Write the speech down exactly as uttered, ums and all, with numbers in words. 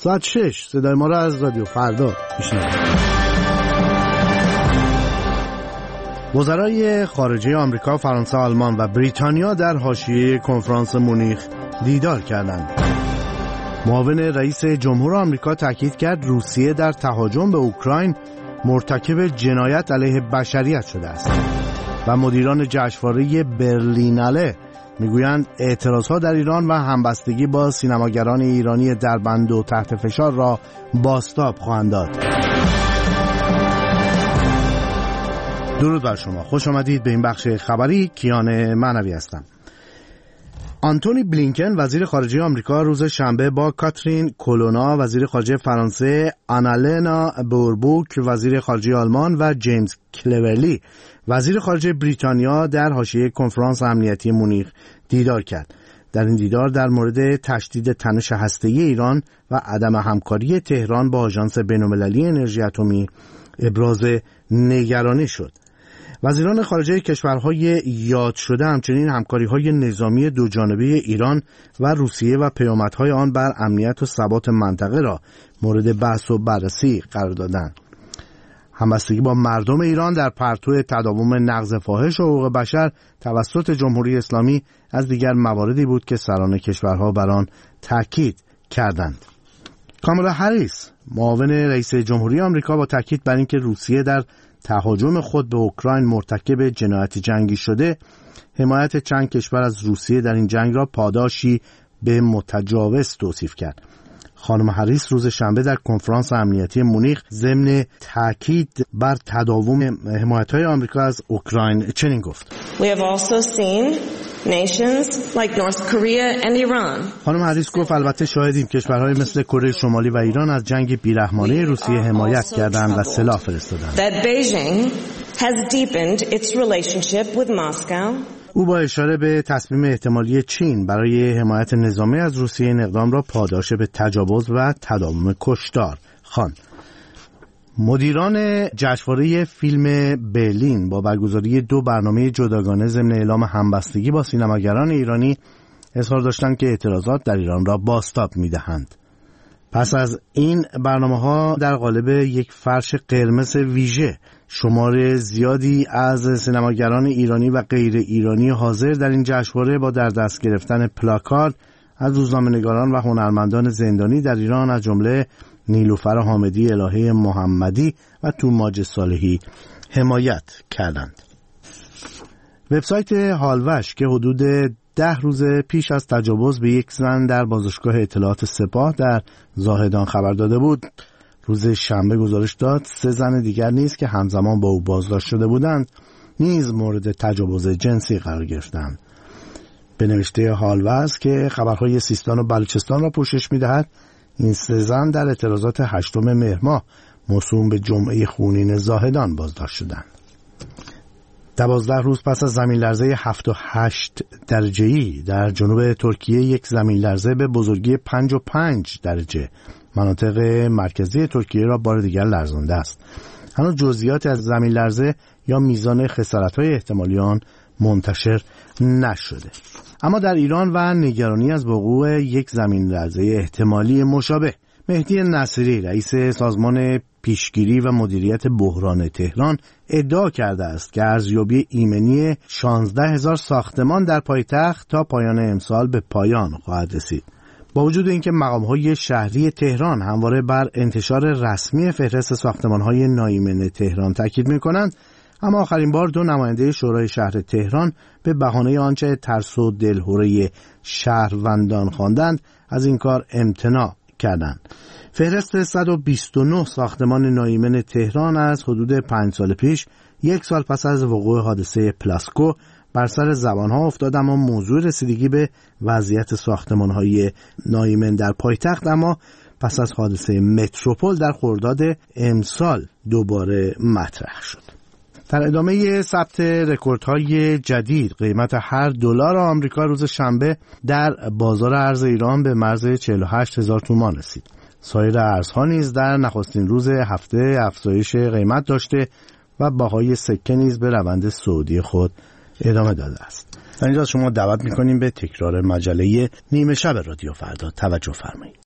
ساعت شش صدای ما را از رادیو فردا میشنوید. وزرای خارجه آمریکا، فرانسه، آلمان و بریتانیا در حاشیه کنفرانس مونیخ دیدار کردند. معاون رئیس جمهور آمریکا تاکید کرد روسیه در تهاجم به اوکراین مرتکب جنایت علیه بشریت شده است و مدیران جشنواره برلیناله میگویند اعتراضها در ایران و همبستگی با سینماگران ایرانی دربند و تحت فشار را بازتاب خواهند داد. درود بر شما، خوش آمدید به این بخش خبری. کیان معنوی هستم. آنتونی بلینکن وزیر خارجه آمریکا روز شنبه با کاترین کولونا وزیر خارجه فرانسه، آنالنا بوربوک وزیر خارجه آلمان و جیمز کلولی وزیر خارجه بریتانیا در حاشیه کنفرانس امنیتی مونیخ دیدار کرد. در این دیدار در مورد تشدید تنش هسته‌ای ایران و عدم همکاری تهران با آژانس بین‌المللی انرژی اتمی ابراز نگرانی شد. وزیران خارجه کشورهای یاد شده همچنین همکاری‌های نظامی دوجانبه ایران و روسیه و پیامدهای آن بر امنیت و ثبات منطقه را مورد بحث و بررسی قرار دادند. همبستگی با مردم ایران در پرتو تداوم نقض فاحش حقوق بشر توسط جمهوری اسلامی از دیگر مواردی بود که سران کشورها بر آن تاکید کردند. کامالا هریس معاون رئیس جمهوری آمریکا با تاکید بر اینکه روسیه در تهاجم خود به اوکراین مرتکب جنایت جنگی شده، حمایت چند کشور از روسیه در این جنگ را پاداشی به متجاوز توصیف کرد. خانم هریس روز شنبه در کنفرانس امنیتی مونیخ ضمن تاکید بر تداوم حمایت‌های آمریکا از اوکراین چنین گفت: We have also seen nations like North Korea and Iran. خانم هریس گفت البته شاهدیم کشورهای مثل کره شمالی و ایران از جنگ بیرحمانه روسیه حمایت کردند و سلاح فرستادند. That Beijing has deepened its relationship with Moscow. او با اشاره به تصمیم احتمالی چین برای حمایت نظامی از روسیه این اقدام را پاداش به تجاوز و تداوم کشتار خواند. مدیران جشنواره فیلم برلین با برگزاری دو برنامه جداگانه ضمن اعلام همبستگی با سینماگران ایرانی اظهار داشتند که اعتراضات در ایران را بازتاب می‌دهند. پس از این برنامه‌ها در قالب یک فرش قرمز ویژه شمار زیادی از سینماگران ایرانی و غیر ایرانی حاضر در این جشنواره با در دست گرفتن پلاکارد از روزنامه‌نگاران و هنرمندان زندانی در ایران از جمله نیلوفر حامدی، الهه محمدی و توماج صالحی حمایت کردند. وبسایت هالوش که حدود ده روز پیش از تجاوز به یک زن در بازشگاه اطلاعات سپاه در زاهدان خبر داده بود، روز شنبه گزارش داد سه زن دیگر نیز که همزمان با او بازداشت شده بودند نیز مورد تجاوز جنسی قرار گرفتند. به نوشته هالوش که خبرهای سیستان و بلوچستان را پوشش می‌دهد، این سه زن در اعتراضات هشتم مهر ماه موسوم به جمعه خونین زاهدان بازداشت شدند. دوازده روز پس از زمین لرزه هفت و هشت درجه‌ای در جنوب ترکیه، یک زمین لرزه به بزرگی پنج و پنج درجه مناطق مرکزی ترکیه را بار دیگر لرزانده است. هنوز جزئیات از زمین لرزه یا میزان خسارت‌های احتمالی آن منتشر نشده. اما در ایران و نگرانی از وقوع یک زمین لرزه احتمالی مشابه، مهدی نصیری رئیس سازمان پیشگیری و مدیریت بحران تهران ادعا کرده است که ارزیابی ایمنی شانزده هزار ساختمان در پایتخت تا پایان امسال به پایان خواهد رسید. با وجود اینکه مقام‌های شهری تهران همواره بر انتشار رسمی فهرست ساختمان‌های ناایمن تهران تاکید می‌کنند، اما آخرین بار دو نماینده شورای شهر تهران به بهانه آنچه ترس و دلهره شهروندان خواندند از این کار امتناع کردند. فهرست صد و بیست و نه ساختمان ناایمن تهران از حدود پنج سال پیش، یک سال پس از وقوع حادثه پلاسکو، بر سر زبانها افتاد، اما موضوع رسیدگی به وضعیت ساختمان‌های ناایمن در پایتخت اما پس از حادثه متروپول در خرداد امسال دوباره مطرح شد. در ادامه ثبت رکوردهای جدید، قیمت هر دلار آمریکا روز شنبه در بازار ارز ایران به مرز چهل و هشت هزار تومان رسید. سایر ارزها نیز در نخستین روز هفته افزایش قیمت داشته و بهای سکه نیز به روند صعودی خود ادامه داده است. در اینجا شما دعوت می‌کنیم به تکرار مجله نیمه شب رادیو فردا توجه فرمایید.